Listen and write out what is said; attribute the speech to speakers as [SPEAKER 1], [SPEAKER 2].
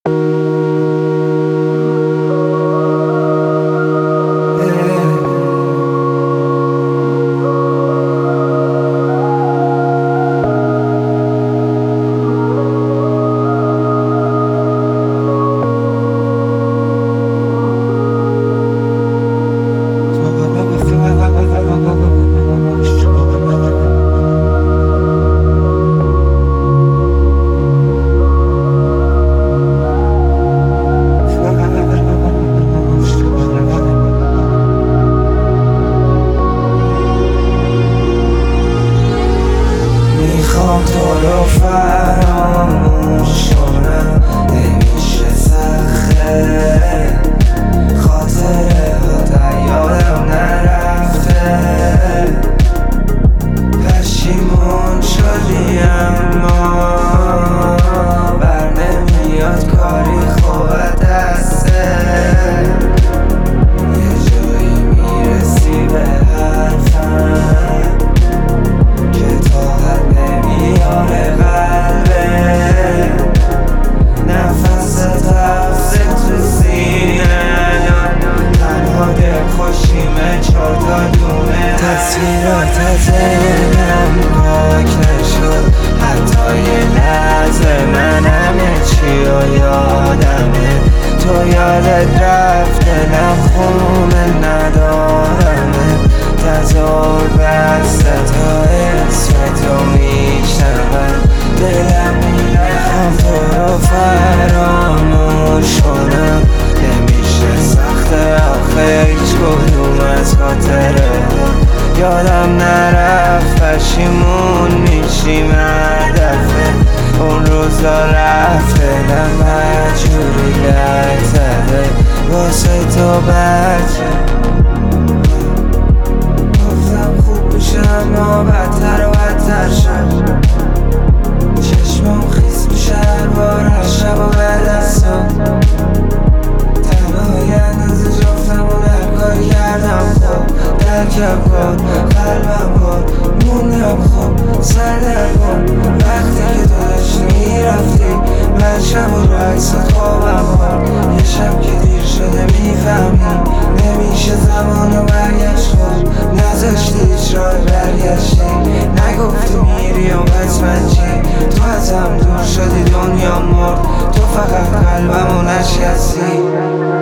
[SPEAKER 1] میخوام تو رو فراموش کنم، نمیشه سخته، خاطره ها یادم نرفته، پشیمون شدی اما بر نمیاد کاری خوب دسته، یه جایی میرسی به حرفم که طاقت نمیاره قلبه، نفست حفظه تو سینه، تنها دل خوشیمه 4 تا دونه تصویرات ذهنم پاک نشد، حتی یه لحظه من همه چی رو یادمه، تو یادت رفت دلم خونه ندارمه، تظاهر بسته تا اسم تو میشنوم، دلم میخوام تو رو فراموش کنم، نمیشه سخته آخه هیچ کدوم از خاطره یادم نرفت، پشیمون میشیم هر دفعه اون روزا رفت، دلم مجبوری لک زده واسه تو بچه، گفتم خوب میشه اما بدتر و بدتر شد، چشمم خیس میشه هر بار هر شب و بعد از صبح، تنهای اندازه جفتمون هر کاری کردم خوب، درکم کن قلبم کن موندم خوب سردر کن، وقتی که تو داشتی میرفتی من شب و رو عکست خوابم کن، یه شب که دیر شده میفهمی نمیشه زمانو برگشت کن، نذاشتی هیچ راه برگشتی، نگفتی میری و پس من چی، تو ازم دور شدی دنیا مرد، تو فقط قلبمو نشکستی.